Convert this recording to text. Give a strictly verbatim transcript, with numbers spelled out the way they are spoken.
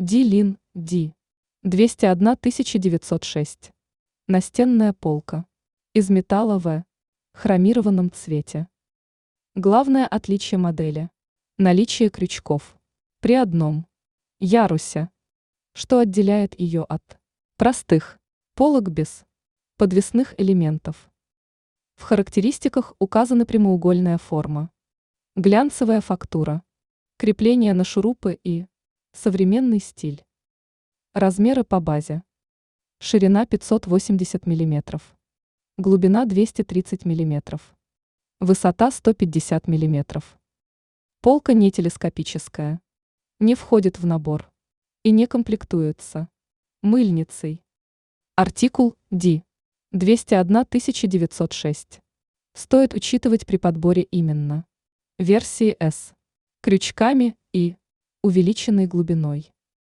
Ди-Лин, Ди. двести одна тысяча девятьсот шесть. Настенная полка. Из металла в хромированном цвете. Главное отличие модели. Наличие крючков. При одном ярусе, что отделяет ее от простых полок без подвесных элементов. В характеристиках указана прямоугольная форма, глянцевая фактура, крепление на шурупы и современный стиль. Размеры по базе. Ширина пятьсот восемьдесят миллиметров. Глубина двести тридцать миллиметров. Высота сто пятьдесят миллиметров. Полка не телескопическая. Не входит в набор. И не комплектуется мыльницей. Артикул Ди. двести одна тысяча девятьсот шесть. Стоит учитывать при подборе именно версии S. Крючками и увеличенной глубиной.